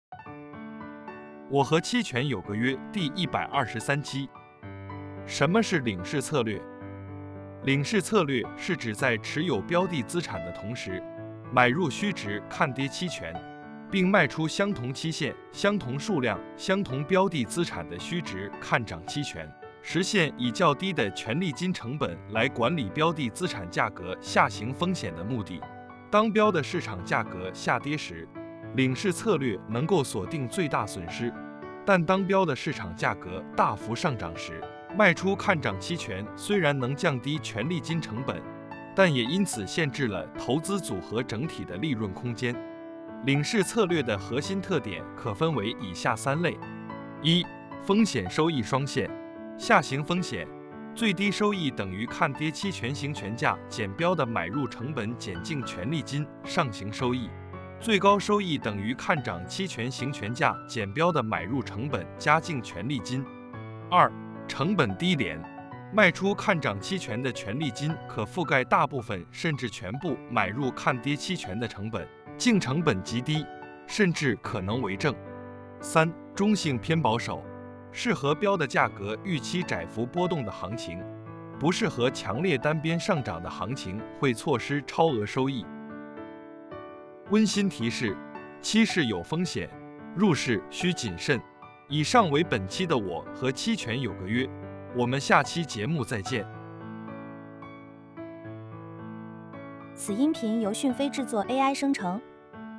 我和期权有个约第123期。什么是领式策略？领式策略是指在持有标的资产的同时，买入虚值看跌期权，并卖出相同期限、相同数量、相同标的资产的虚值看涨期权，实现以较低的权利金成本来管理标的资产价格下行风险的目的。当标的市场价格下跌时，领式策略能够锁定最大损失，但当标的市场价格大幅上涨时，卖出看涨期权虽然能降低权利金成本，但也因此限制了投资组合整体的利润空间。领式策略的核心特点可分为以下3类：一、风险收益双线。下行风险，最低收益等于看跌期权行权价减标的买入成本减净权利金；上行收益，最高收益等于看涨期权行权价减标的买入成本加净权利金。2、成本低廉。卖出看涨期权的权利金可覆盖大部分甚至全部买入看跌期权的成本，净成本极低，甚至可能为正。3、中性偏保守。适合标的价格预期窄幅波动的行情，不适合强烈单边上涨的行情，会错失超额收益。温馨提示：期市有风险，入市需谨慎。以上为本期的我和期权有个约，我们下期节目再见。 此音频由讯飞制作 AI 生成，